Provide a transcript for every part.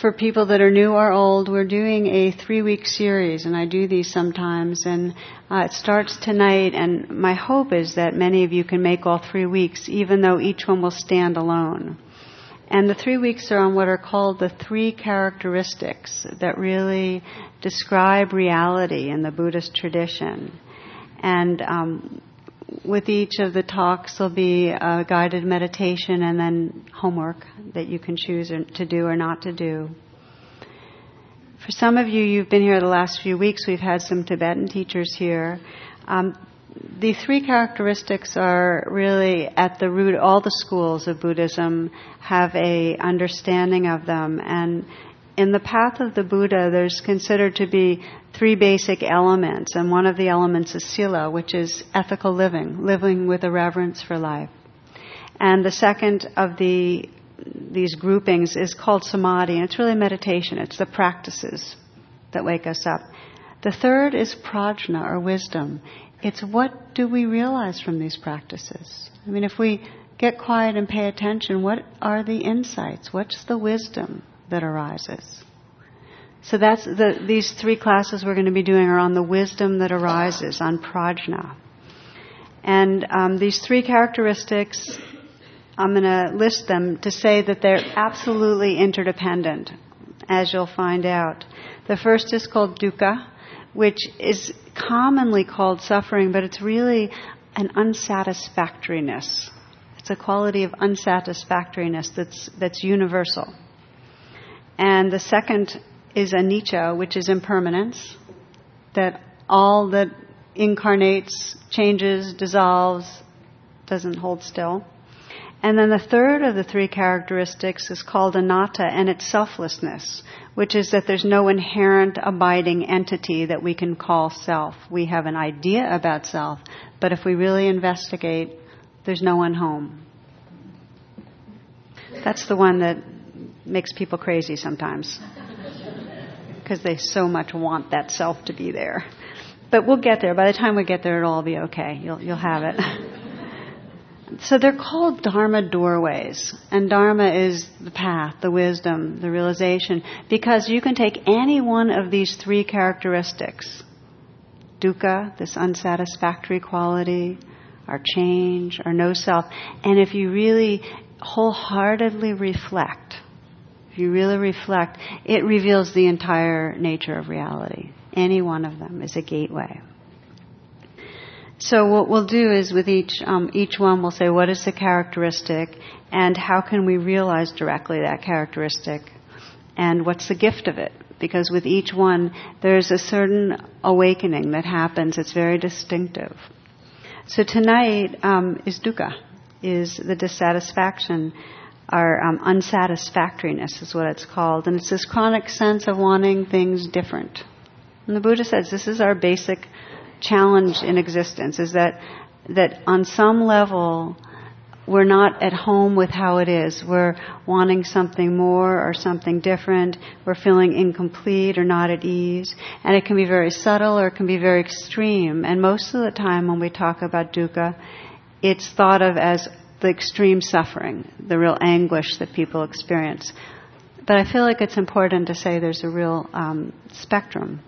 for people that are new or old, we're doing a 3-week series, and I do these sometimes, and it starts tonight, and my hope is that many of you can make all 3 weeks, even though each one will stand alone. And the 3 weeks are on what are called the 3 characteristics that really describe reality in the Buddhist tradition. And with each of the talks, there'll be a guided meditation and then homework that you can choose to do or not to do. For some of you, you've been here the last few weeks. We've had some Tibetan teachers here. The 3 characteristics are really at the root. All the schools of Buddhism have a understanding of them, and in the path of the Buddha, there's considered to be 3 basic elements, and one of the elements is sila, which is ethical living with a reverence for life. And the second of these groupings is called samadhi, and it's really meditation. It's the practices that wake us up. The third is prajna, or wisdom. It's what do we realize from these practices? I mean, if we get quiet and pay attention, what are the insights? What's the wisdom that arises? So that's these 3 classes we're going to be doing are on the wisdom that arises, on prajna. And these 3 characteristics, I'm going to list them to say that they're absolutely interdependent, as you'll find out. The first is called dukkha, which is commonly called suffering, but it's really an unsatisfactoriness. It's a quality of unsatisfactoriness that's universal. And the second is anicca, which is impermanence, that all that incarnates, changes, dissolves, doesn't hold still. And then the third of the 3 characteristics is called anatta, and it's selflessness, which is that there's no inherent abiding entity that we can call self. We have an idea about self, but if we really investigate, there's no one home. That's the one that makes people crazy sometimes, because they so much want that self to be there. But we'll get there. By the time we get there, it'll all be okay. You'll have it. So they're called Dharma doorways. And Dharma is the path, the wisdom, the realization. Because you can take any one of these 3 characteristics. Dukkha, this unsatisfactory quality, our change, our no self. And if you really wholeheartedly reflect, it reveals the entire nature of reality. Any one of them is a gateway. So what we'll do is with each one we'll say, what is the characteristic and how can we realize directly that characteristic and what's the gift of it? Because with each one there's a certain awakening that happens. It's very distinctive. So tonight is dukkha, is the dissatisfaction, our unsatisfactoriness is what it's called. And it's this chronic sense of wanting things different. And the Buddha says this is our basic challenge in existence, is that on some level we're not at home with how it is. We're wanting something more or something different. We're feeling incomplete or not at ease. And it can be very subtle or it can be very extreme. And most of the time when we talk about dukkha, it's thought of as the extreme suffering, the real anguish that people experience. But I feel like it's important to say there's a real spectrum.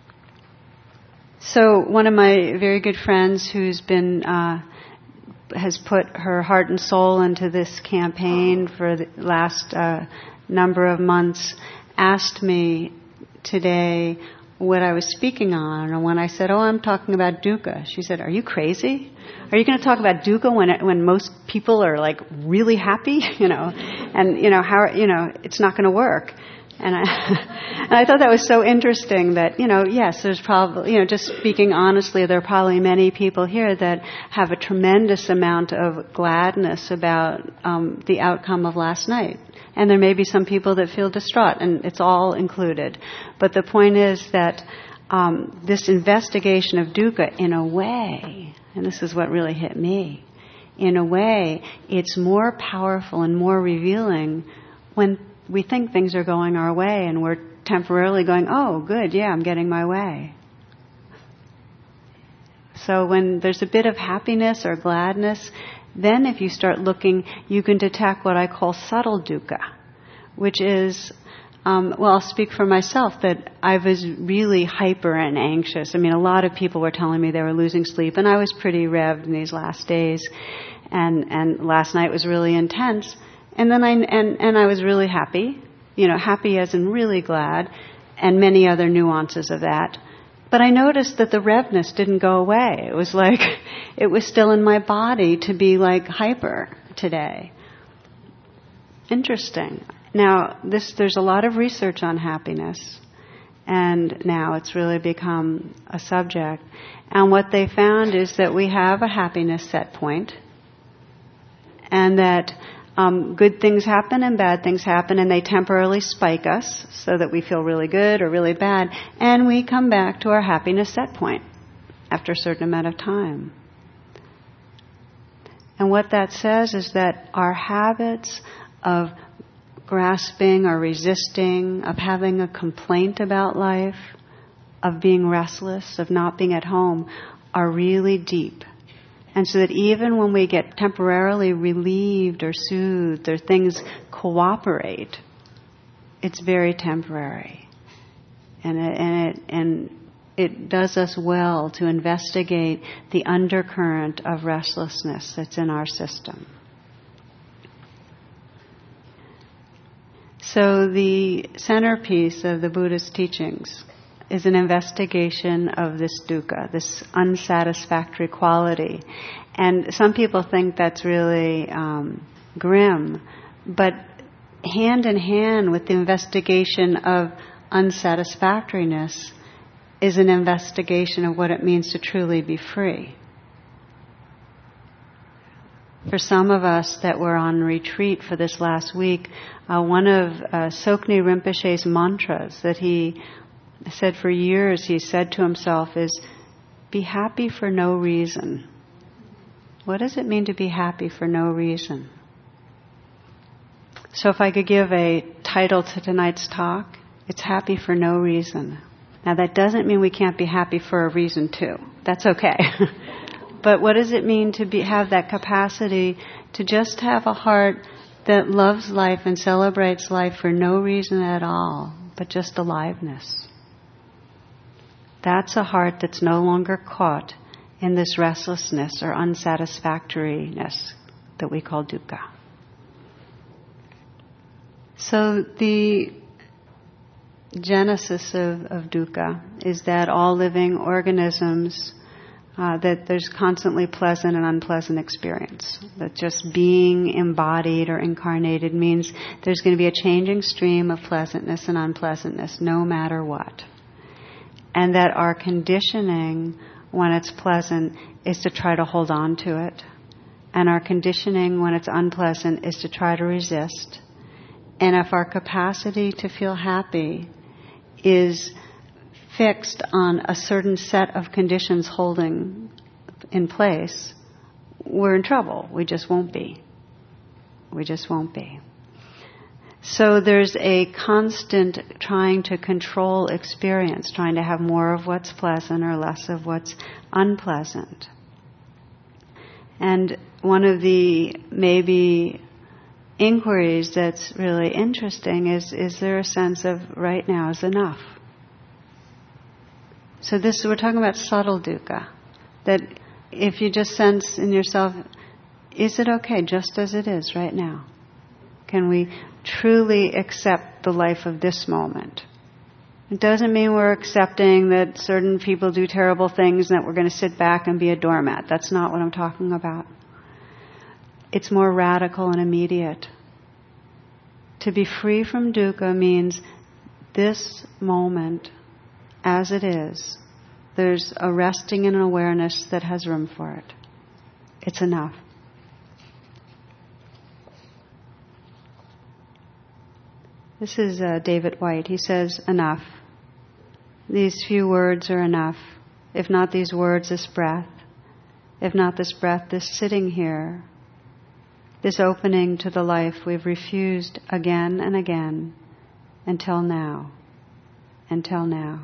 So one of my very good friends who's been has put her heart and soul into this campaign for the last number of months asked me today what I was speaking on, and when I said, I'm talking about dukkha, she said, are you crazy? Are you going to talk about dukkha when most people are like really happy, and how, it's not going to work. And I thought that was so interesting that, yes, there's probably, just speaking honestly, there are probably many people here that have a tremendous amount of gladness about the outcome of last night. And there may be some people that feel distraught, and it's all included. But the point is that this investigation of dukkha, in a way, and this is what really hit me, in a way, it's more powerful and more revealing when we think things are going our way and we're temporarily going, oh, good, yeah, I'm getting my way. So when there's a bit of happiness or gladness, then if you start looking, you can detect what I call subtle dukkha, which is well, I'll speak for myself that I was really hyper and anxious. I mean, a lot of people were telling me they were losing sleep, and I was pretty revved in these last days. And last night was really intense. And then I was really happy, happy as in really glad, and many other nuances of that. But I noticed that the revness didn't go away. It was like, it was still in my body to be like hyper today. Interesting. Now, there's a lot of research on happiness, and now it's really become a subject. And what they found is that we have a happiness set point, and that good things happen and bad things happen, and they temporarily spike us so that we feel really good or really bad, and we come back to our happiness set point after a certain amount of time. And what that says is that our habits of grasping or resisting, of having a complaint about life, of being restless, of not being at home, are really deep. And so that even when we get temporarily relieved or soothed or things cooperate, it's very temporary. And it does us well to investigate the undercurrent of restlessness that's in our system. So the centerpiece of the Buddha's teachings is an investigation of this dukkha, this unsatisfactory quality. And some people think that's really grim, but hand in hand with the investigation of unsatisfactoriness is an investigation of what it means to truly be free. For some of us that were on retreat for this last week, one of Tsoknyi Rinpoche's mantras that he said for years, he said to himself is, be happy for no reason. What does it mean to be happy for no reason? So if I could give a title to tonight's talk, it's happy for no reason. Now that doesn't mean we can't be happy for a reason too. That's okay. But what does it mean to have that capacity to just have a heart that loves life and celebrates life for no reason at all, but just aliveness? That's a heart that's no longer caught in this restlessness or unsatisfactoriness that we call dukkha. So the genesis of dukkha is that all living organisms, that there's constantly pleasant and unpleasant experience. That just being embodied or incarnated means there's going to be a changing stream of pleasantness and unpleasantness no matter what. And that our conditioning when it's pleasant is to try to hold on to it. And our conditioning when it's unpleasant is to try to resist. And if our capacity to feel happy is fixed on a certain set of conditions holding in place, we're in trouble. We just won't be. We just won't be. So there's a constant trying to control experience, trying to have more of what's pleasant or less of what's unpleasant. And one of the maybe inquiries that's really interesting is there a sense of right now is enough? So we're talking about subtle dukkha. That if you just sense in yourself, is it okay just as it is right now? Can we truly accept the life of this moment? It doesn't mean we're accepting that certain people do terrible things and that we're going to sit back and be a doormat. That's not what I'm talking about. It's more radical and immediate. To be free from dukkha means this moment as it is. There's a resting in an awareness that has room for it. It's enough. This is David White. He says, enough. These few words are enough. If not these words, this breath. If not this breath, this sitting here. This opening to the life we've refused again and again until now. Until now.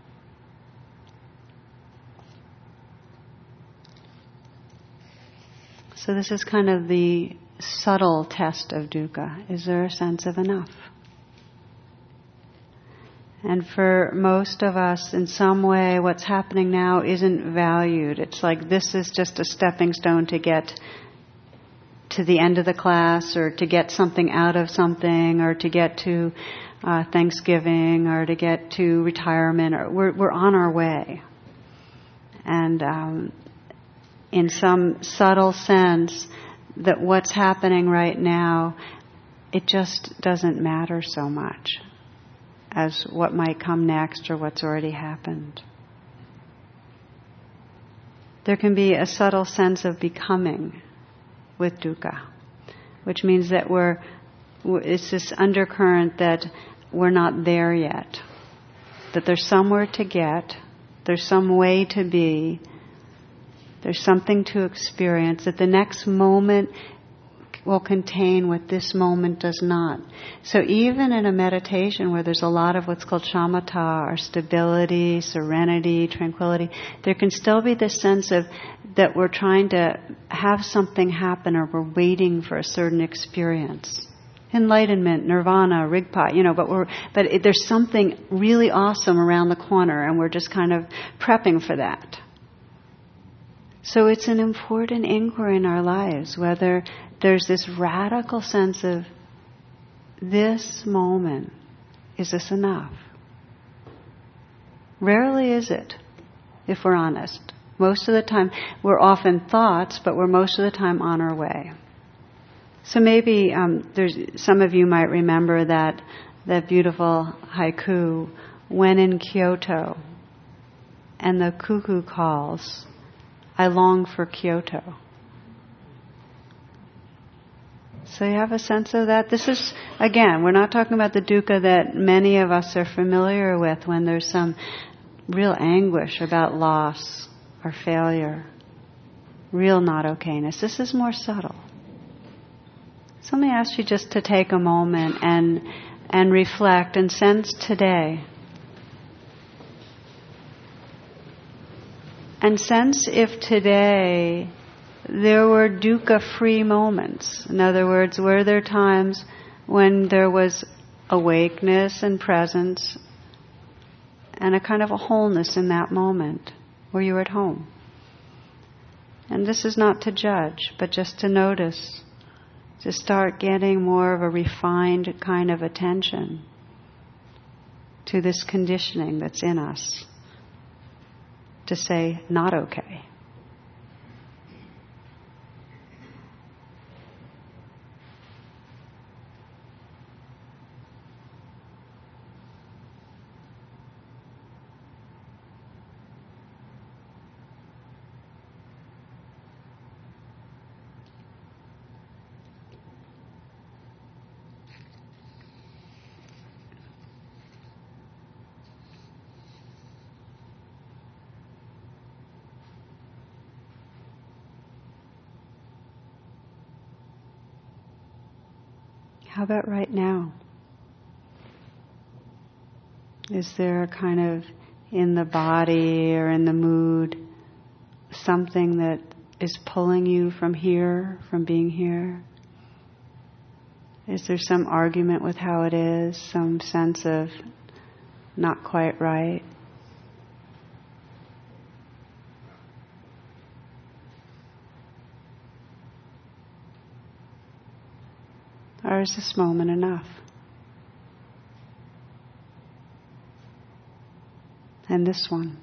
So this is kind of the subtle test of dukkha. Is there a sense of enough? And for most of us, in some way, what's happening now isn't valued. It's like this is just a stepping stone to get to the end of the class, or to get something out of something, or to get to Thanksgiving, or to get to retirement. Or we're on our way. And in some subtle sense, that what's happening right now, it just doesn't matter so much as what might come next or what's already happened. There can be a subtle sense of becoming with dukkha, which means that it's this undercurrent that we're not there yet, that there's somewhere to get, there's some way to be, there's something to experience, that the next moment will contain what this moment does not. So even in a meditation where there's a lot of what's called shamatha, or stability, serenity, tranquility, there can still be this sense of that we're trying to have something happen, or we're waiting for a certain experience. Enlightenment, nirvana, rigpa, but there's something really awesome around the corner, and we're just kind of prepping for that. So it's an important inquiry in our lives, whether there's this radical sense of this moment, is this enough? Rarely is it, if we're honest. Most of the time, we're often thoughts, but we're most of the time on our way. So maybe there's some of you might remember that beautiful haiku, when in Kyoto and the cuckoo calls, I long for Kyoto. So you have a sense of that? This is, again, we're not talking about the dukkha that many of us are familiar with when there's some real anguish about loss or failure, real not okayness. This is more subtle. So let me ask you just to take a moment and reflect and sense today. And sense if today there were dukkha-free moments. In other words, were there times when there was awakeness and presence and a kind of a wholeness in that moment where you were at home? And this is not to judge, but just to notice, to start getting more of a refined kind of attention to this conditioning that's in us to say, not okay. How about right now? Is there a kind of, in the body or in the mood, something that is pulling you from here, from being here? Is there some argument with how it is, some sense of not quite right? Or is this moment enough? And this one.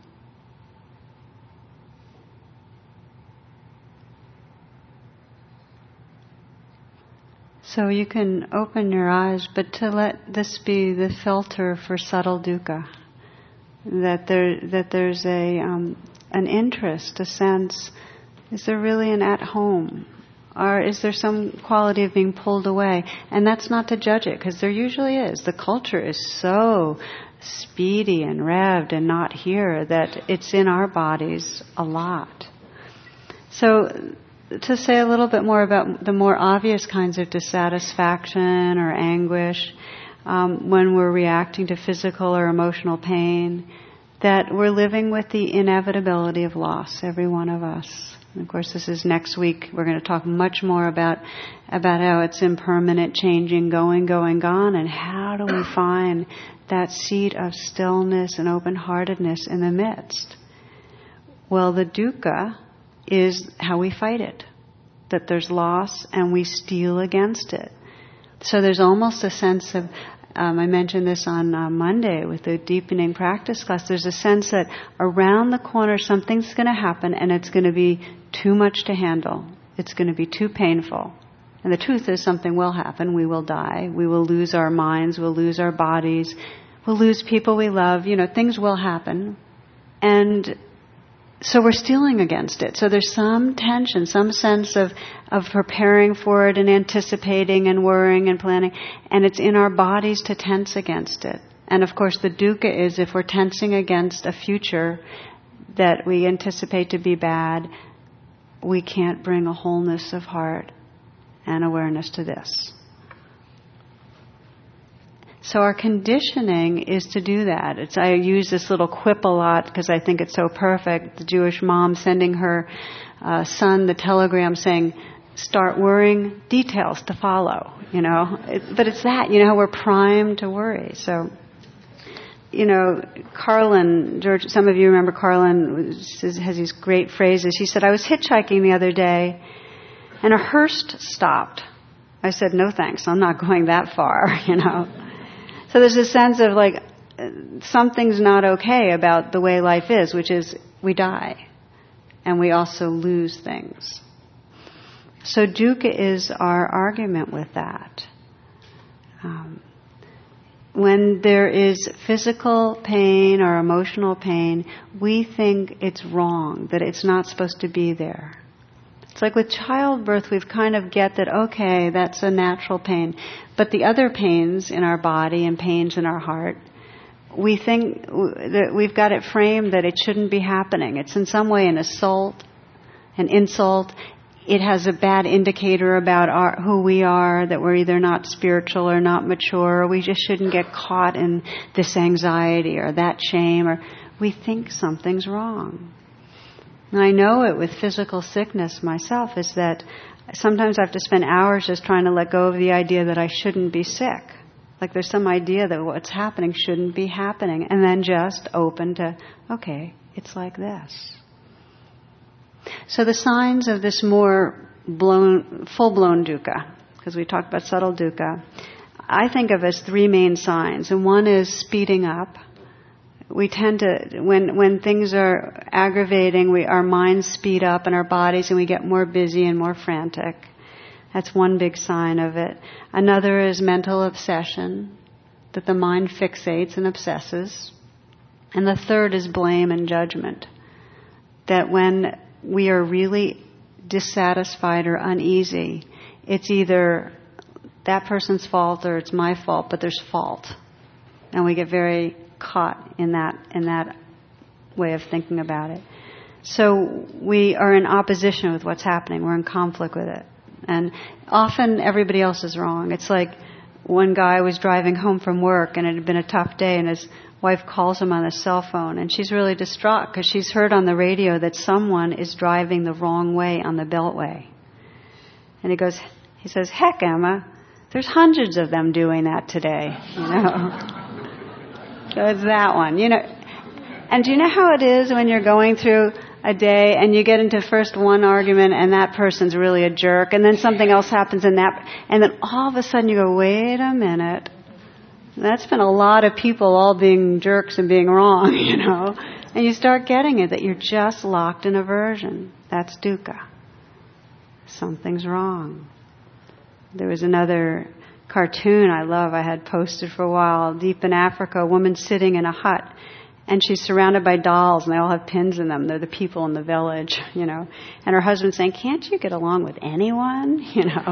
So you can open your eyes, but to let this be the filter for subtle dukkha. That there's an interest, a sense, is there really an at home? Or is there some quality of being pulled away? And that's not to judge it, because there usually is. The culture is so speedy and revved and not here that it's in our bodies a lot. So to say a little bit more about the more obvious kinds of dissatisfaction or anguish when we're reacting to physical or emotional pain, that we're living with the inevitability of loss, every one of us. And of course, this is next week. We're going to talk much more about how it's impermanent, changing, going, gone, and how do we find that seat of stillness and open-heartedness in the midst. Well, the dukkha is how we fight it. That there's loss and we steal against it. So there's almost a sense of, I mentioned this on Monday with the deepening practice class, there's a sense that around the corner something's going to happen and it's going to be too much to handle. It's going to be too painful. And the truth is something will happen. We will die. We will lose our minds. We'll lose our bodies. We'll lose people we love. Things will happen. And so we're stealing against it. So there's some tension, some sense of preparing for it and anticipating and worrying and planning. And it's in our bodies to tense against it. And of course the dukkha is if we're tensing against a future that we anticipate to be bad, we can't bring a wholeness of heart and awareness to this. So our conditioning is to do that. I use this little quip a lot because I think it's so perfect. The Jewish mom sending her son the telegram saying, start worrying, details to follow, But it's that, how we're primed to worry. So, Carlin, George, some of you remember Carlin has these great phrases. She said, I was hitchhiking the other day and a hearse stopped. I said, no thanks, I'm not going that far, So there's a sense of something's not okay about the way life is, which is we die and we also lose things. So dukkha is our argument with that. When there is physical pain or emotional pain, we think it's wrong, that it's not supposed to be there. It's like with childbirth, we've kind of get that, okay, that's a natural pain. But the other pains in our body and pains in our heart, we think that we've got it framed that it shouldn't be happening. It's in some way an assault, an insult. It has a bad indicator about who we are, that we're either not spiritual or not mature, or we just shouldn't get caught in this anxiety or that shame, or we think something's wrong. And I know it with physical sickness myself, is that sometimes I have to spend hours just trying to let go of the idea that I shouldn't be sick. Like there's some idea that what's happening shouldn't be happening. And then just open to, okay, it's like this. So the signs of this more full-blown dukkha, because we talked about subtle dukkha, I think of as three main signs. And one is speeding up. We tend to, when things are aggravating, our minds speed up and our bodies, and we get more busy and more frantic. That's one big sign of it. Another is mental obsession, that the mind fixates and obsesses. And the third is blame and judgment, that when we are really dissatisfied or uneasy, it's either that person's fault or it's my fault, but there's fault. And we get very caught in that way of thinking about it. So we are in opposition with what's happening. We're in conflict with it. And often everybody else is wrong. It's like one guy was driving home from work and it had been a tough day, and his wife calls him on his cell phone, and she's really distraught because she's heard on the radio that someone is driving the wrong way on the Beltway. And he says, heck, Emma, there's hundreds of them doing that today, So it's that one, And do you know how it is when you're going through a day and you get into first one argument and that person's really a jerk, and then something else happens and then all of a sudden you go, wait a minute. That's been a lot of people all being jerks and being wrong, And you start getting it, that you're just locked in aversion. That's dukkha. Something's wrong. There was another cartoon I had posted for a while, deep in Africa, a woman sitting in a hut, and she's surrounded by dolls, and they all have pins in them. They're the people in the village, And her husband's saying, can't you get along with anyone?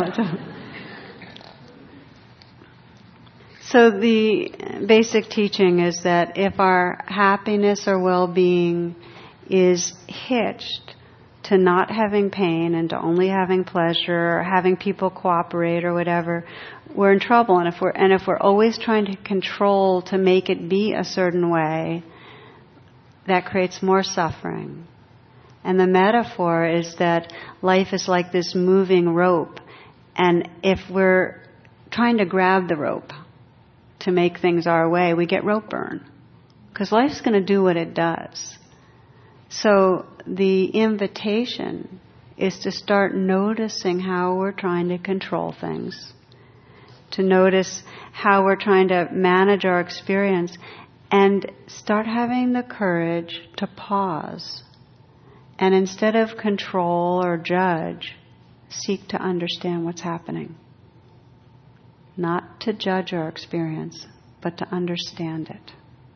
So the basic teaching is that if our happiness or well-being is hitched to not having pain and to only having pleasure or having people cooperate or whatever, we're in trouble. And if we're always trying to control to make it be a certain way, that creates more suffering. And the metaphor is that life is like this moving rope. And if we're trying to grab the rope to make things our way, we get rope burn. Because life's going to do what it does. So the invitation is to start noticing how we're trying to control things. To notice how we're trying to manage our experience. And start having the courage to pause. And instead of control or judge, seek to understand what's happening. Not to judge our experience, but to understand it.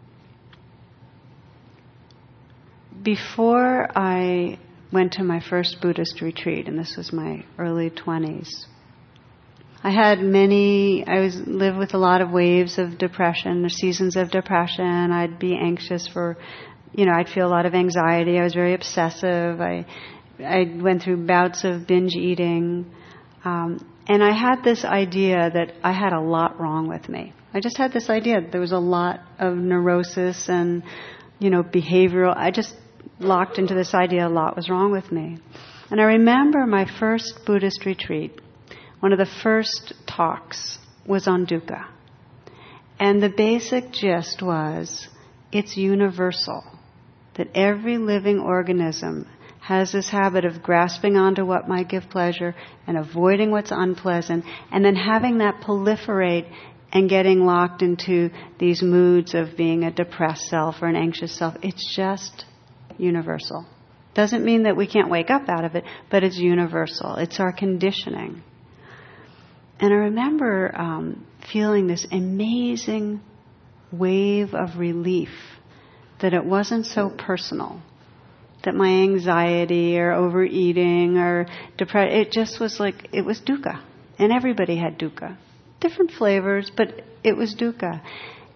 Before I went to my first Buddhist retreat, and this was my early 20s, I lived with a lot of waves of depression, or seasons of depression. I'd be anxious I'd feel a lot of anxiety. I was very obsessive. I went through bouts of binge eating. And I had this idea that I had a lot wrong with me. I just had this idea that there was a lot of neurosis and, behavioral. I just locked into this idea a lot was wrong with me. And I remember my first Buddhist retreat. One of the first talks was on dukkha. And the basic gist was, it's universal. That every living organism has this habit of grasping onto what might give pleasure and avoiding what's unpleasant, and then having that proliferate and getting locked into these moods of being a depressed self or an anxious self. It's just universal. Doesn't mean that we can't wake up out of it, but it's universal. It's our conditioning. And I remember feeling this amazing wave of relief that it wasn't so personal, that my anxiety or overeating or depression, it just was like, it was dukkha. And everybody had dukkha. Different flavors, but it was dukkha.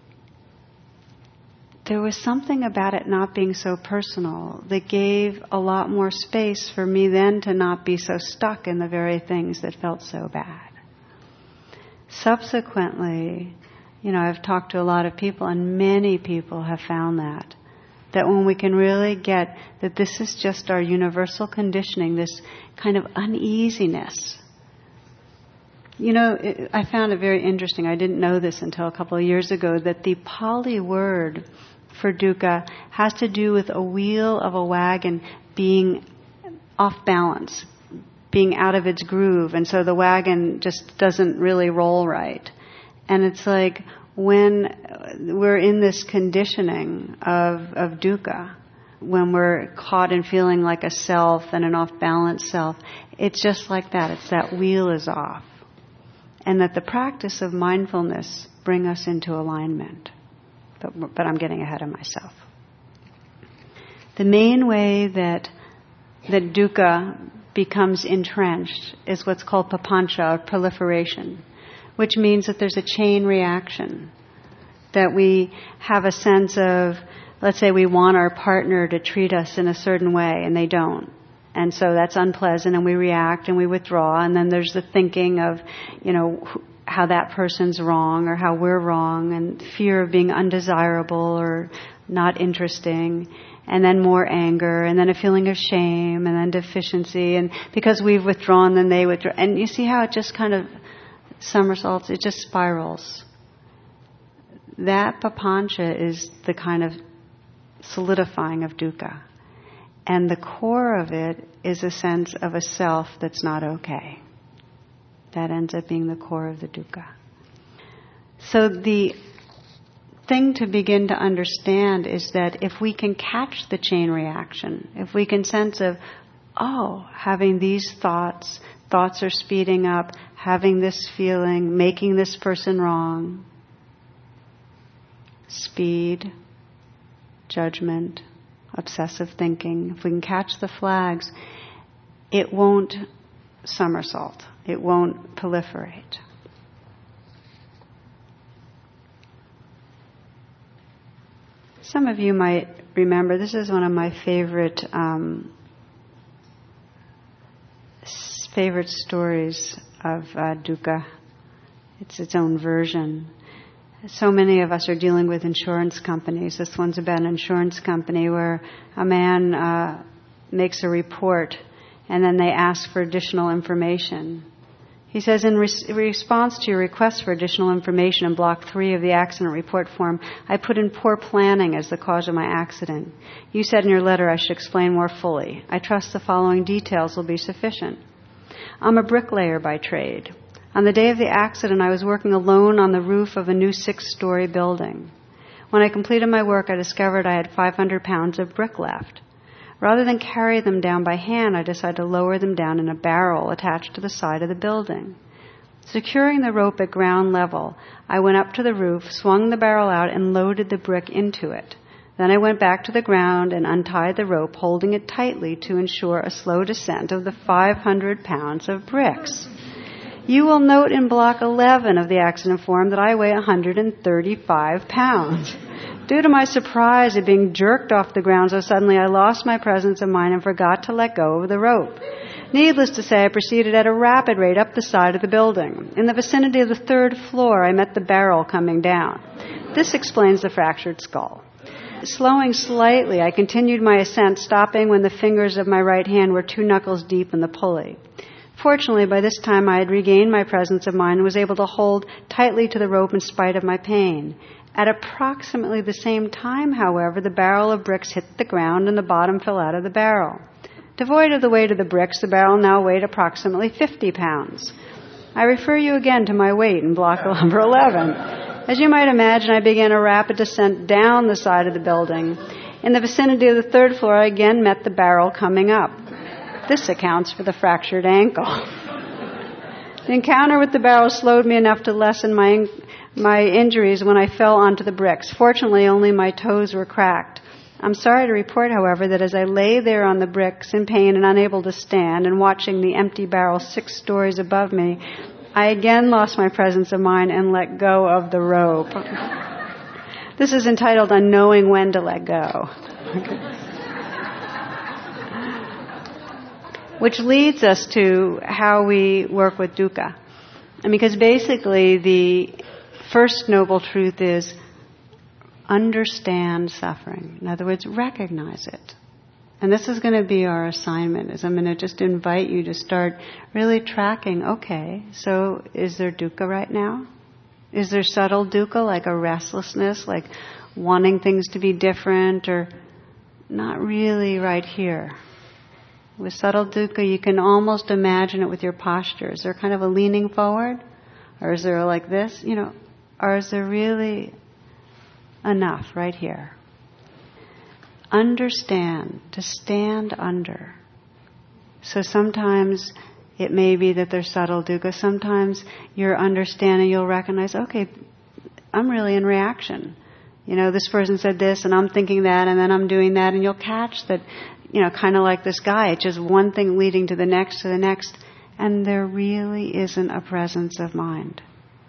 There was something about it not being so personal that gave a lot more space for me then to not be so stuck in the very things that felt so bad. Subsequently, I've talked to a lot of people, and many people have found that when we can really get that this is just our universal conditioning, this kind of uneasiness. I found it very interesting. I didn't know this until a couple of years ago, that the Pali word for dukkha has to do with a wheel of a wagon being off balance, being out of its groove, and so the wagon just doesn't really roll right. And it's like when we're in this conditioning of dukkha, when we're caught in feeling like a self and an off-balance self, it's just like that. It's that wheel is off. And that the practice of mindfulness bring us into alignment. But I'm getting ahead of myself. The main way that dukkha becomes entrenched is what's called papancha, or proliferation, which means that there's a chain reaction. That we have a sense of, let's say we want our partner to treat us in a certain way and they don't. And so that's unpleasant and we react and we withdraw, and then there's the thinking of, how that person's wrong or how we're wrong, and fear of being undesirable or not interesting, and then more anger, and then a feeling of shame, and then deficiency, and because we've withdrawn, then they withdraw. And you see how it just kind of somersaults, it just spirals. That papancha is the kind of solidifying of dukkha. And the core of it is a sense of a self that's not okay. That ends up being the core of the dukkha. So the thing to begin to understand is that if we can catch the chain reaction, if we can sense of, having these thoughts are speeding up, having this feeling, making this person wrong, speed, judgment, obsessive thinking, if we can catch the flags, it won't somersault. It won't proliferate. Some of you might remember, this is one of my favorite stories of dukkha. It's its own version. So many of us are dealing with insurance companies. This one's about an insurance company where a man makes a report, and then they ask for additional information. He says, in response to your request for additional information in Block 3 of the accident report form, I put in poor planning as the cause of my accident. You said in your letter I should explain more fully. I trust the following details will be sufficient. I'm a bricklayer by trade. On the day of the accident, I was working alone on the roof of a new 6-story building. When I completed my work, I discovered I had 500 pounds of brick left. Rather than carry them down by hand, I decided to lower them down in a barrel attached to the side of the building. Securing the rope at ground level, I went up to the roof, swung the barrel out, and loaded the brick into it. Then I went back to the ground and untied the rope, holding it tightly to ensure a slow descent of the 500 pounds of bricks. You will note in Block 11 of the accident form that I weigh 135 pounds. Due to my surprise at being jerked off the ground so suddenly, I lost my presence of mind and forgot to let go of the rope. Needless to say, I proceeded at a rapid rate up the side of the building. In the vicinity of the 3rd floor, I met the barrel coming down. This explains the fractured skull. Slowing slightly, I continued my ascent, stopping when the fingers of my right hand were 2 knuckles deep in the pulley. Fortunately, by this time I had regained my presence of mind and was able to hold tightly to the rope in spite of my pain. At approximately the same time, however, the barrel of bricks hit the ground and the bottom fell out of the barrel. Devoid of the weight of the bricks, the barrel now weighed approximately 50 pounds. I refer you again to my weight in Block number 11. As you might imagine, I began a rapid descent down the side of the building. In the vicinity of the 3rd floor, I again met the barrel coming up. This accounts for the fractured ankle. The encounter with the barrel slowed me enough to lessen my injuries when I fell onto the bricks. Fortunately, only my toes were cracked. I'm sorry to report, however, that as I lay there on the bricks in pain and unable to stand and watching the empty barrel 6 stories above me, I again lost my presence of mind and let go of the rope. This is entitled Unknowing When to Let Go. Which leads us to how we work with dukkha. Because basically the first noble truth is understand suffering. In other words, recognize it. And this is going to be our assignment, is I'm going to just invite you to start really tracking, okay, so is there dukkha right now? Is there subtle dukkha, like a restlessness, like wanting things to be different, or not really right here? With subtle dukkha, you can almost imagine it with your posture. Is there kind of a leaning forward? Or is there like this? Or is there really enough right here? Understand, to stand under. So sometimes it may be that there's subtle dukkha. Sometimes you're understanding, you'll recognize, okay, I'm really in reaction. This person said this and I'm thinking that and then I'm doing that, and you'll catch that, kind of like this guy, it's just one thing leading to the next, and there really isn't a presence of mind.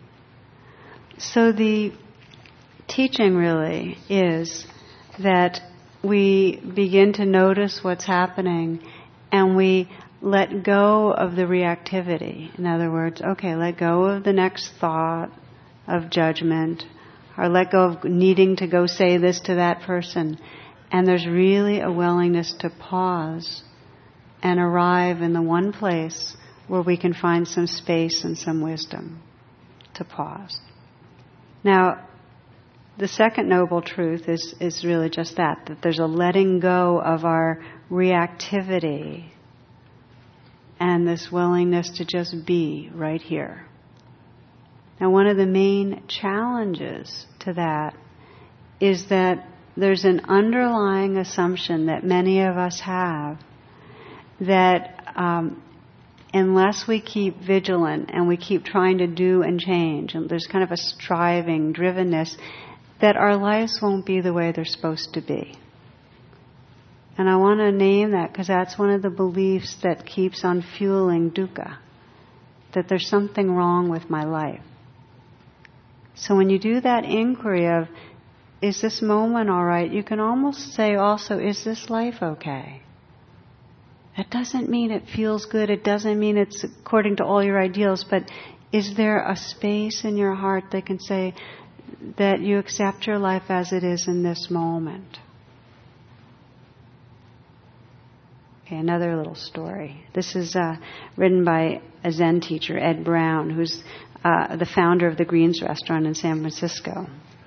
So the teaching really is that we begin to notice what's happening and we let go of the reactivity. In other words, okay, let go of the next thought of judgment, or let go of needing to go say this to that person. And there's really a willingness to pause and arrive in the one place where we can find some space and some wisdom to pause. Now, the second noble truth is really just that there's a letting go of our reactivity and this willingness to just be right here. Now, one of the main challenges to that is that there's an underlying assumption that many of us have that unless we keep vigilant and we keep trying to do and change, and there's kind of a striving, drivenness, that our lives won't be the way they're supposed to be. And I want to name that because that's one of the beliefs that keeps on fueling dukkha, that there's something wrong with my life. So when you do that inquiry of, is this moment all right? You can almost say also, is this life okay? That doesn't mean it feels good. It doesn't mean it's according to all your ideals. But is there a space in your heart that can say that you accept your life as it is in this moment? Okay, another little story. This is written by a Zen teacher, Ed Brown, who's the founder of the Greens restaurant in San Francisco.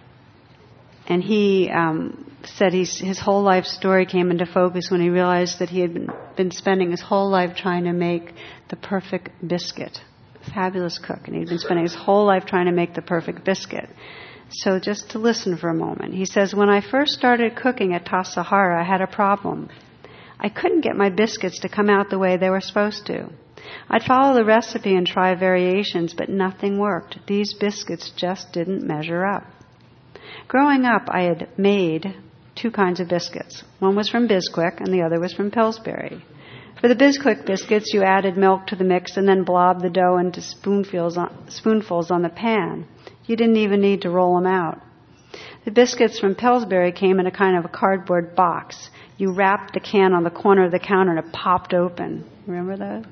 And he said his whole life story came into focus when he realized that he had been spending his whole life trying to make the perfect biscuit. Fabulous cook, and he'd been spending his whole life trying to make the perfect biscuit. So just to listen for a moment. He says, when I first started cooking at Tassajara, I had a problem. I couldn't get my biscuits to come out the way they were supposed to. I'd follow the recipe and try variations, but nothing worked. These biscuits just didn't measure up. Growing up, I had made 2 kinds of biscuits. One was from Bisquick and the other was from Pillsbury. For the Bisquick biscuits, you added milk to the mix and then blobbed the dough into spoonfuls on the pan. You didn't even need to roll them out. The biscuits from Pillsbury came in a kind of a cardboard box. You wrapped the can on the corner of the counter and it popped open. Remember that?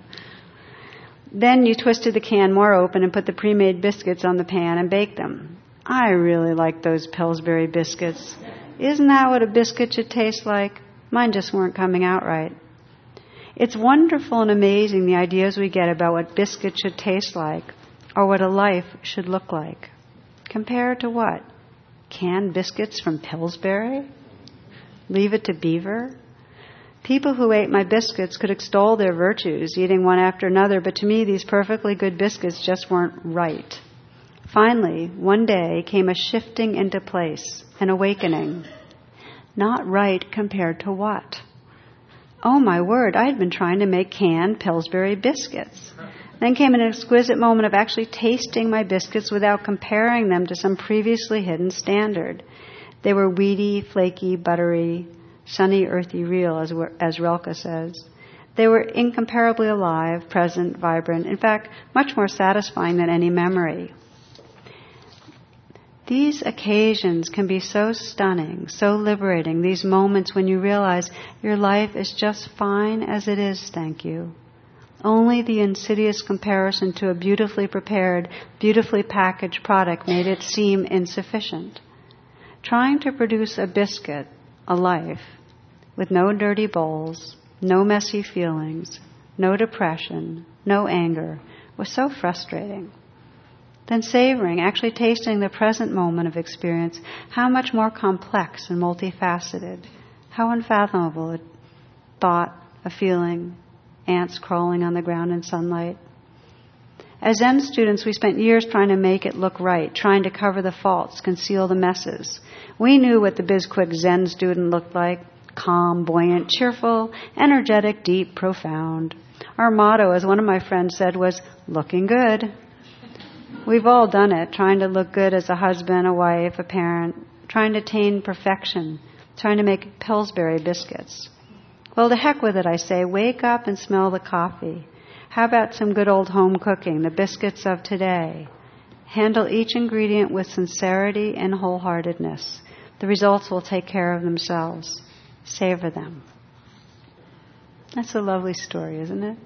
Then you twisted the can more open and put the pre-made biscuits on the pan and baked them. I really like those Pillsbury biscuits. Isn't that what a biscuit should taste like? Mine just weren't coming out right. It's wonderful and amazing the ideas we get about what biscuits should taste like or what a life should look like. Compared to what? Canned biscuits from Pillsbury? Leave it to Beaver? People who ate my biscuits could extol their virtues, eating one after another, but to me these perfectly good biscuits just weren't right. Finally, one day came a shifting into place, an awakening. Not right compared to what? Oh my word, I had been trying to make canned Pillsbury biscuits. Then came an exquisite moment of actually tasting my biscuits without comparing them to some previously hidden standard. They were weedy, flaky, buttery, sunny, earthy, real, as Rilke says. They were incomparably alive, present, vibrant, in fact, much more satisfying than any memory. These occasions can be so stunning, so liberating, these moments when you realize your life is just fine as it is, thank you. Only the insidious comparison to a beautifully prepared, beautifully packaged product made it seem insufficient. Trying to produce a biscuit, a life, with no dirty bowls, no messy feelings, no depression, no anger, was so frustrating. Then savoring, actually tasting the present moment of experience, how much more complex and multifaceted, how unfathomable a thought, a feeling, ants crawling on the ground in sunlight. As Zen students, we spent years trying to make it look right, trying to cover the faults, conceal the messes. We knew what the Bisquick Zen student looked like: calm, buoyant, cheerful, energetic, deep, profound. Our motto, as one of my friends said, was looking good. We've all done it, trying to look good as a husband, a wife, a parent, trying to attain perfection, trying to make Pillsbury biscuits. Well, to heck with it, I say. Wake up and smell the coffee. How about some good old home cooking, the biscuits of today? Handle each ingredient with sincerity and wholeheartedness. The results will take care of themselves. Savor them. That's a lovely story, isn't it?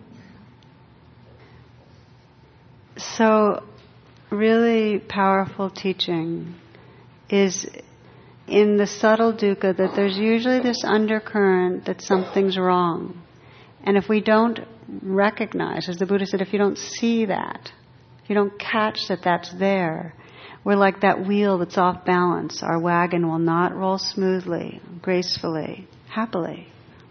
So, really powerful teaching is in the subtle dukkha that there's usually this undercurrent that something's wrong. And if we don't recognize, as the Buddha said, if you don't see that, if you don't catch that that's there, we're like that wheel that's off balance. Our wagon will not roll smoothly, gracefully, happily.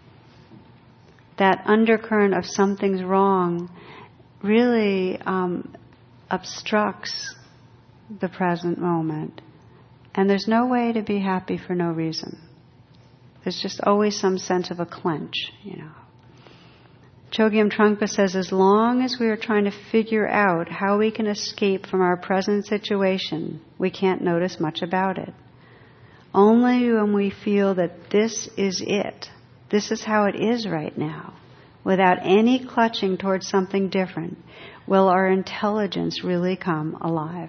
That undercurrent of something's wrong really obstructs the present moment. And there's no way to be happy for no reason. There's just always some sense of a clench, Chogyam Trungpa says, as long as we are trying to figure out how we can escape from our present situation, we can't notice much about it. Only when we feel that this is it, this is how it is right now, without any clutching towards something different, will our intelligence really come alive.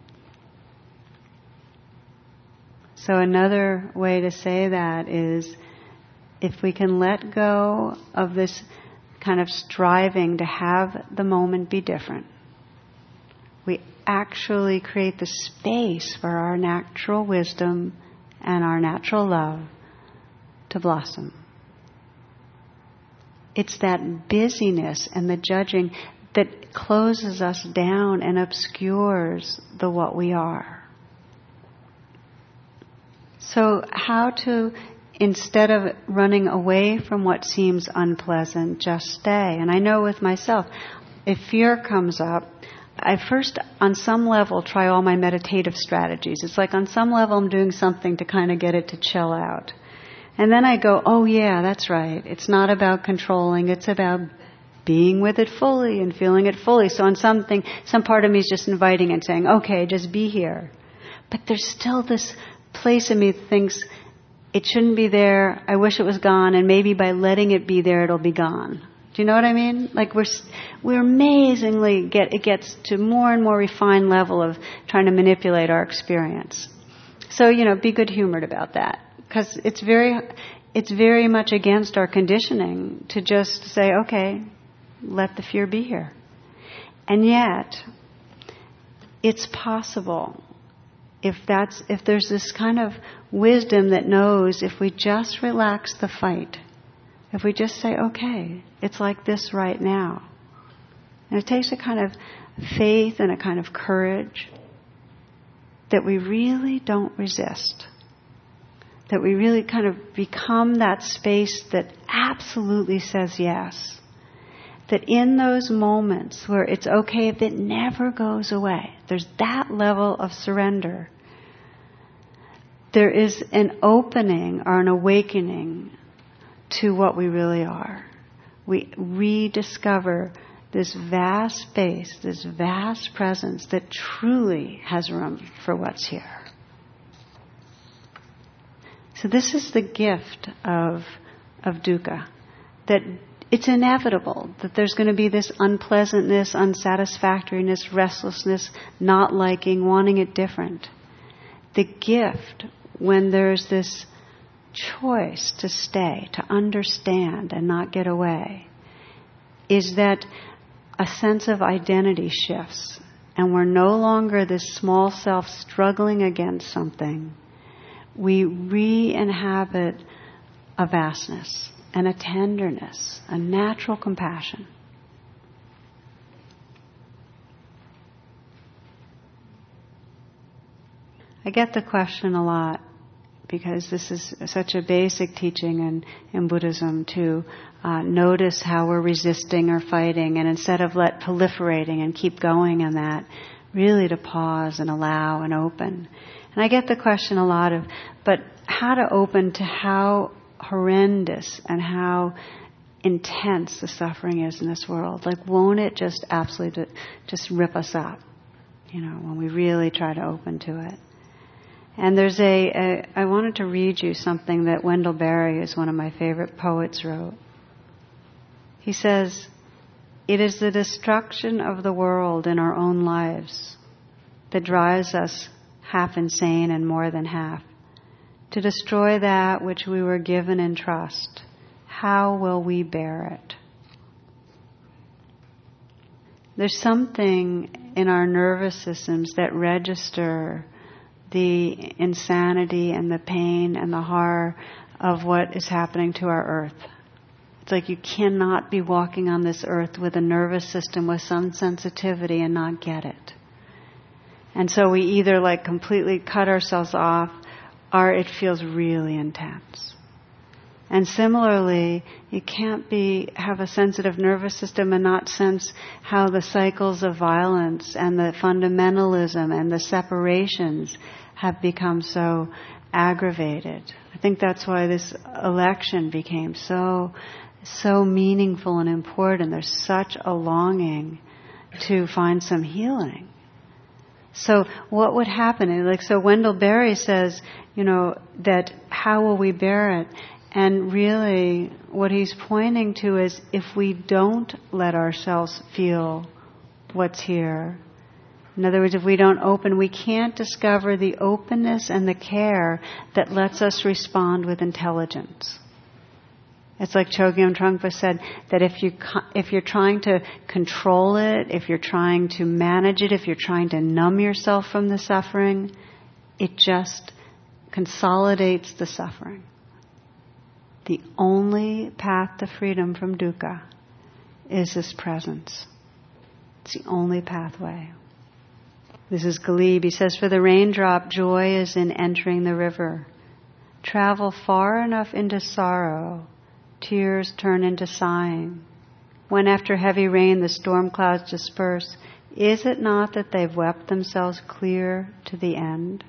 So another way to say that is, if we can let go of this kind of striving to have the moment be different, we actually create the space for our natural wisdom and our natural love to blossom. It's that busyness and the judging that closes us down and obscures the what we are. So how to, instead of running away from what seems unpleasant, just stay. And I know with myself, if fear comes up, I first, on some level, try all my meditative strategies. It's like on some level I'm doing something to kind of get it to chill out. And then I go, oh yeah, that's right. It's not about controlling, it's about being with it fully and feeling it fully. So on something, some part of me is just inviting and saying, okay, just be here. But there's still this place in me that thinks, it shouldn't be there, I wish it was gone, and maybe by letting it be there, it'll be gone. Do you know what I mean? Like we're amazingly, it gets to more and more refined level of trying to manipulate our experience. So, be good-humored about that. Because it's very much against our conditioning to just say, okay, let the fear be here. And yet, it's possible if there's this kind of wisdom that knows if we just relax the fight, if we just say, okay, it's like this right now. And it takes a kind of faith and a kind of courage that we really don't resist. That we really kind of become that space that absolutely says yes. That in those moments where it's okay if it never goes away, there's that level of surrender. There is an opening or an awakening to what we really are. We rediscover this vast space, this vast presence that truly has room for what's here. So this is the gift of dukkha, that it's inevitable that there's going to be this unpleasantness, unsatisfactoriness, restlessness, not liking, wanting it different. The gift, when there's this choice to stay, to understand and not get away, is that a sense of identity shifts and we're no longer this small self struggling against something. We re-inhabit a vastness and a tenderness, a natural compassion. I get the question a lot because this is such a basic teaching in Buddhism to notice how we're resisting or fighting, and instead of proliferating and keep going in that, really to pause and allow and open. And I get the question a lot but how to open to how horrendous and how intense the suffering is in this world? Like, won't it just absolutely just rip us up, when we really try to open to it? And there's I wanted to read you something that Wendell Berry, who's one of my favorite poets, wrote. He says, "It is the destruction of the world in our own lives that drives us half insane and more than half. To destroy that which we were given in trust, how will we bear it?" There's something in our nervous systems that register the insanity and the pain and the horror of what is happening to our earth. It's like you cannot be walking on this earth with a nervous system with some sensitivity and not get it. And so we either completely cut ourselves off, or it feels really intense. And similarly, you can't have a sensitive nervous system and not sense how the cycles of violence and the fundamentalism and the separations have become so aggravated. I think that's why this election became so meaningful and important. There's such a longing to find some healing. So what would happen? So Wendell Berry says, that how will we bear it? And really what he's pointing to is if we don't let ourselves feel what's here, in other words, if we don't open, we can't discover the openness and the care that lets us respond with intelligence. It's like Chogyam Trungpa said, that if you're trying to control it, if you're trying to manage it, if you're trying to numb yourself from the suffering, it just consolidates the suffering. The only path to freedom from dukkha is this presence. It's the only pathway. This is Ghalib. He says, for the raindrop, joy is in entering the river. Travel far enough into sorrow, tears turn into sighing. When after heavy rain the storm clouds disperse, is it not that they've wept themselves clear to the end?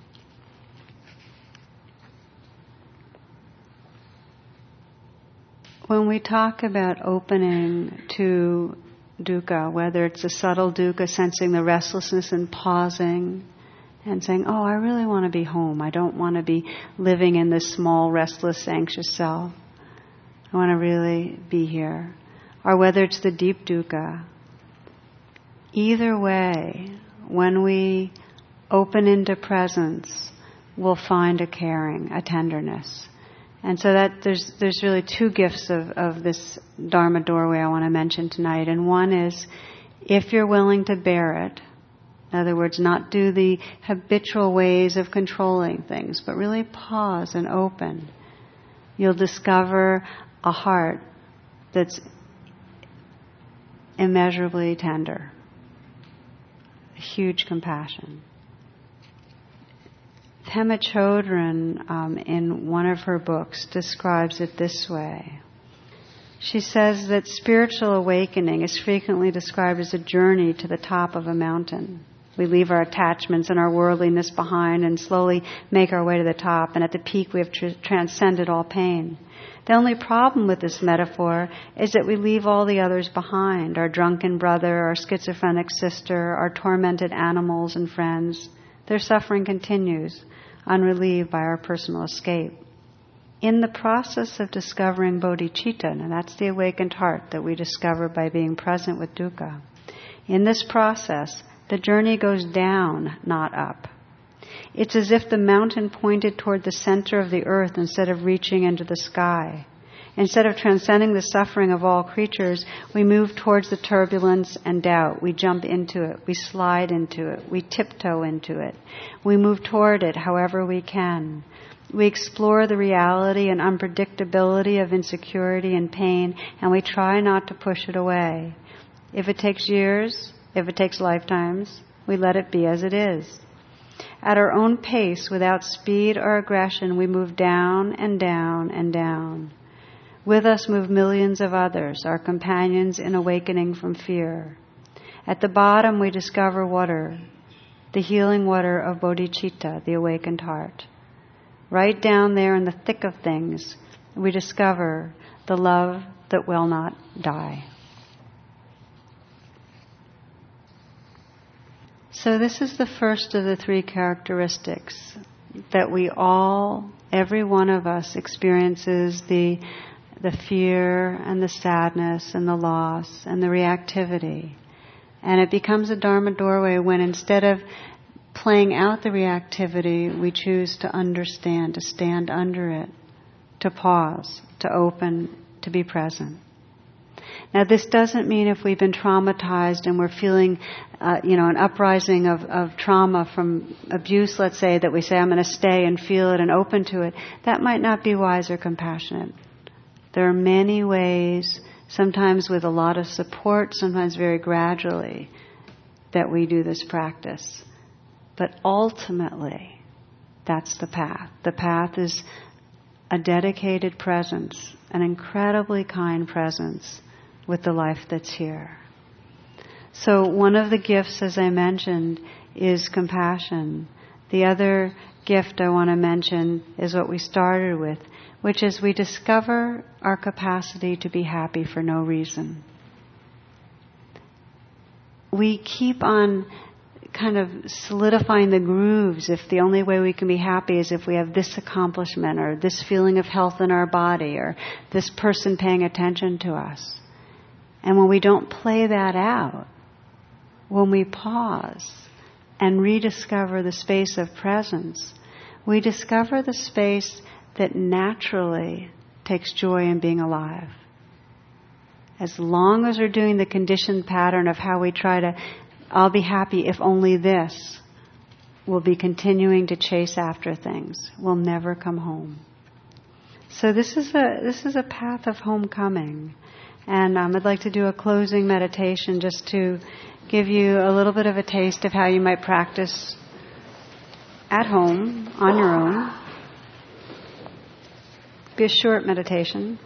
When we talk about opening to dukkha, whether it's a subtle dukkha, sensing the restlessness and pausing and saying, oh, I really want to be home. I don't want to be living in this small, restless, anxious self. I want to really be here. Or whether it's the deep dukkha. Either way, when we open into presence, we'll find a caring, a tenderness. And so that there's really two gifts of this Dharma doorway I want to mention tonight. And one is, if you're willing to bear it, in other words, not do the habitual ways of controlling things, but really pause and open, you'll discover a heart that's immeasurably tender, huge compassion. Pema Chodron, in one of her books, describes it this way. She says that spiritual awakening is frequently described as a journey to the top of a mountain. We leave our attachments and our worldliness behind and slowly make our way to the top, and at the peak we have transcended all pain. The only problem with this metaphor is that we leave all the others behind, our drunken brother, our schizophrenic sister, our tormented animals and friends. Their suffering continues, unrelieved by our personal escape. In the process of discovering bodhicitta, and that's the awakened heart that we discover by being present with dukkha, in this process, the journey goes down, not up. It's as if the mountain pointed toward the center of the earth instead of reaching into the sky. Instead of transcending the suffering of all creatures, we move towards the turbulence and doubt. We jump into it. We slide into it. We tiptoe into it. We move toward it however we can. We explore the reality and unpredictability of insecurity and pain, and we try not to push it away. If it takes years, if it takes lifetimes, we let it be as it is. At our own pace, without speed or aggression, we move down and down and down. With us move millions of others, our companions in awakening from fear. At the bottom we discover water, the healing water of bodhicitta, the awakened heart. Right down there in the thick of things, we discover the love that will not die. So this is the first of the three characteristics that we all, every one of us experiences the fear and the sadness and the loss and the reactivity. And it becomes a Dharma doorway when instead of playing out the reactivity, we choose to understand, to stand under it, to pause, to open, to be present. Now this doesn't mean if we've been traumatized and we're feeling an uprising of trauma from abuse, let's say, that we say, I'm going to stay and feel it and open to it. That might not be wise or compassionate. There are many ways, sometimes with a lot of support, sometimes very gradually, that we do this practice. But ultimately, that's the path. The path is a dedicated presence, an incredibly kind presence with the life that's here. So one of the gifts, as I mentioned, is compassion. The other gift I want to mention is what we started with, which is we discover our capacity to be happy for no reason. We keep on kind of solidifying the grooves if the only way we can be happy is if we have this accomplishment or this feeling of health in our body or this person paying attention to us. And when we don't play that out, when we pause and rediscover the space of presence, we discover the space that naturally takes joy in being alive. As long as we're doing the conditioned pattern of how we try to, I'll be happy if only this, we'll be continuing to chase after things. We'll never come home. So this is a path of homecoming. And I'd like to do a closing meditation just to give you a little bit of a taste of how you might practice at home, on your own. Be a short meditation.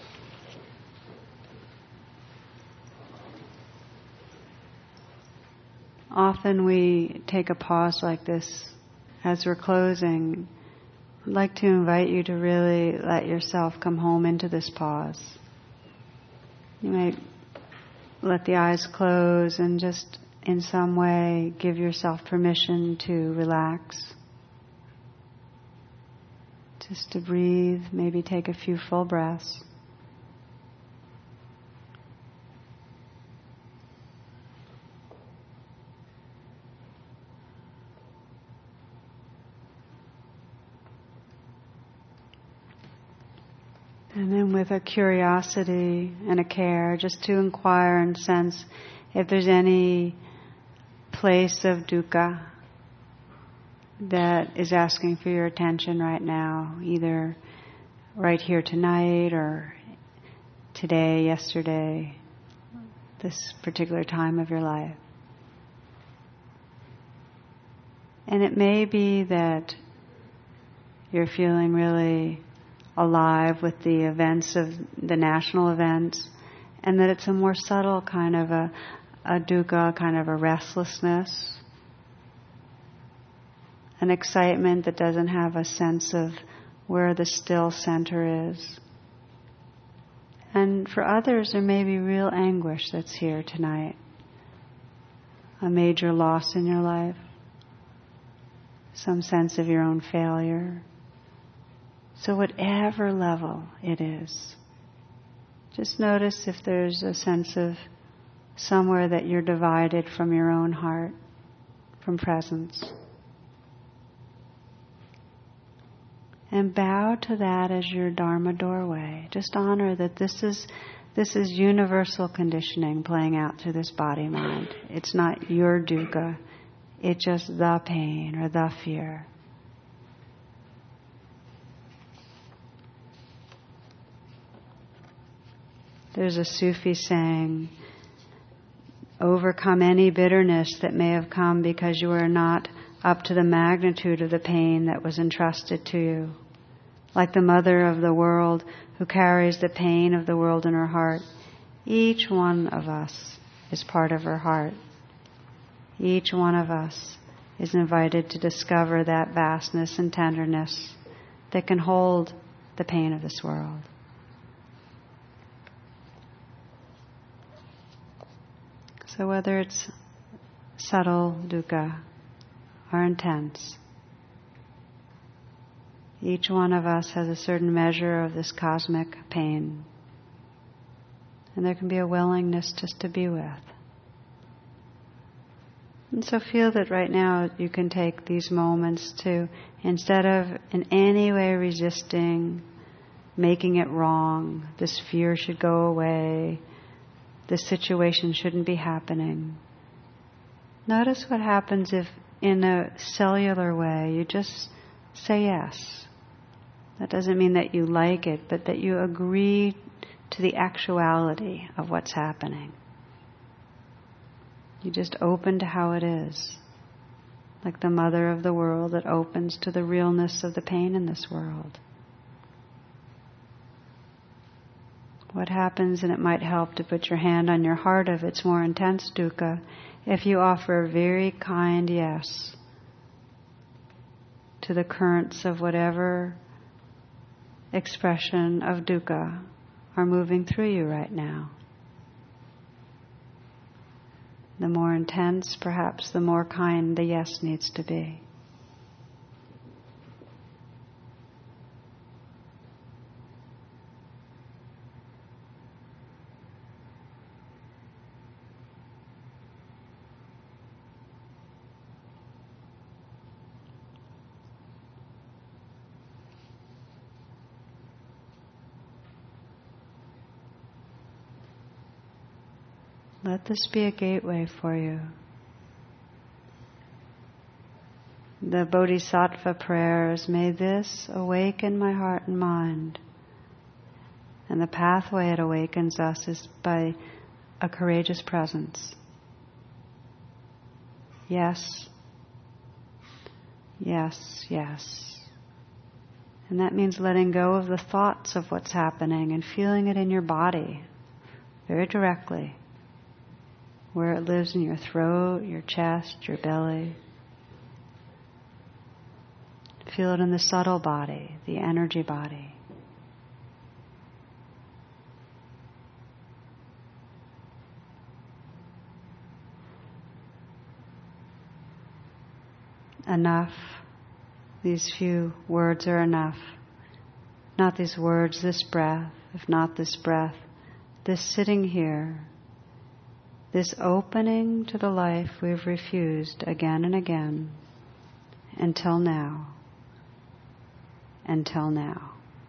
Often we take a pause like this as we're closing. I'd like to invite you to really let yourself come home into this pause. You might let the eyes close and just in some way give yourself permission to relax. Just to breathe, maybe take a few full breaths. And then with a curiosity and a care, just to inquire and sense if there's any place of dukkha that is asking for your attention right now, either right here tonight or today, yesterday, this particular time of your life. And it may be that you're feeling really alive with the events of the national events, and that it's a more subtle kind of a dukkha, kind of a restlessness, an excitement that doesn't have a sense of where the still center is. And for others, there may be real anguish that's here tonight, a major loss in your life, some sense of your own failure. So whatever level it is, just notice if there's a sense of somewhere that you're divided from your own heart, from presence. And bow to that as your Dharma doorway. Just honor that this is universal conditioning playing out through this body-mind. It's not your dukkha, it's just the pain or the fear. There's a Sufi saying, overcome any bitterness that may have come because you are not up to the magnitude of the pain that was entrusted to you. Like the mother of the world who carries the pain of the world in her heart, each one of us is part of her heart. Each one of us is invited to discover that vastness and tenderness that can hold the pain of this world. So whether it's subtle dukkha or intense, each one of us has a certain measure of this cosmic pain. And there can be a willingness just to be with. And so feel that right now you can take these moments to, instead of in any way resisting, making it wrong, this fear should go away, this situation shouldn't be happening. Notice what happens if, in a cellular way, you just say yes. That doesn't mean that you like it, but that you agree to the actuality of what's happening. You just open to how it is, like the mother of the world that opens to the realness of the pain in this world. What happens, and it might help to put your hand on your heart of its more intense dukkha, if you offer a very kind yes to the currents of whatever expression of dukkha are moving through you right now. The more intense, perhaps the more kind the yes needs to be. Let this be a gateway for you. The Bodhisattva prayers, may this awaken my heart and mind And the pathway it awakens us is by a courageous presence. Yes. Yes, yes. And that means letting go of the thoughts of what's happening and feeling it in your body, very directly, where it lives in your throat, your chest, your belly. Feel it in the subtle body, the energy body. Enough. These few words are enough. Not these words, this breath. If not this breath, this sitting here. This opening to the life we've refused again and again. Until now. Until now.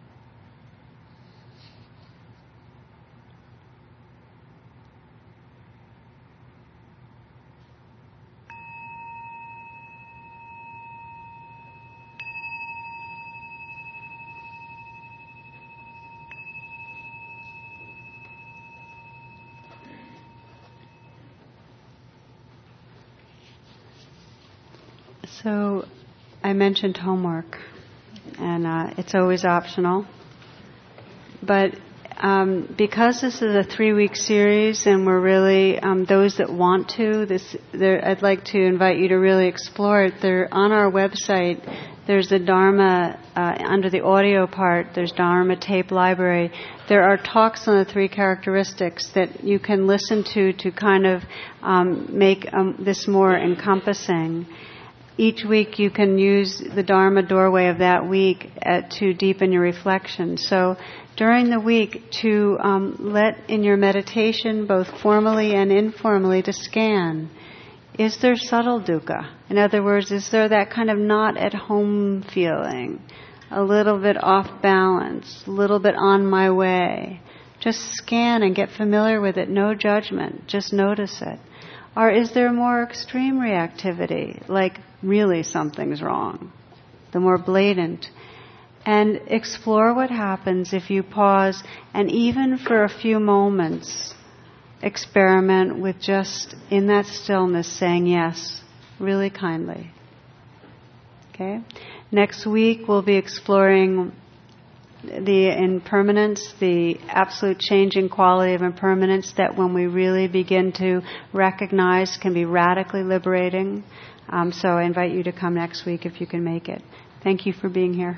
So, I mentioned homework, and it's always optional. But because this is a 3-week series, and we're really those that want to, I'd like to invite you to really explore it. On our website, there's the Dharma under the audio part. There's Dharma tape library. There are talks on the 3 characteristics that you can listen to kind of make this more encompassing. Each week you can use the Dharma doorway of that week to deepen your reflection. So during the week to let in your meditation, both formally and informally, to scan. Is there subtle dukkha? In other words, is there that kind of not at home feeling? A little bit off balance, a little bit on my way. Just scan and get familiar with it. No judgment. Just notice it. Or is there more extreme reactivity, like really something's wrong, the more blatant? And explore what happens if you pause and even for a few moments experiment with just in that stillness saying yes, really kindly. Okay? Next week we'll be exploring the impermanence, the absolute changing quality of impermanence that when we really begin to recognize can be radically liberating. So I invite you to come next week if you can make it. Thank you for being here.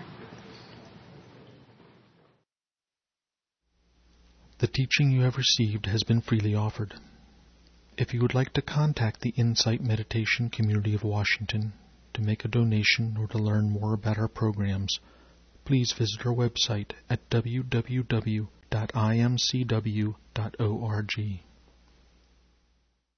The teaching you have received has been freely offered. If you would like to contact the Insight Meditation Community of Washington to make a donation or to learn more about our programs, please visit our website at www.imcw.org.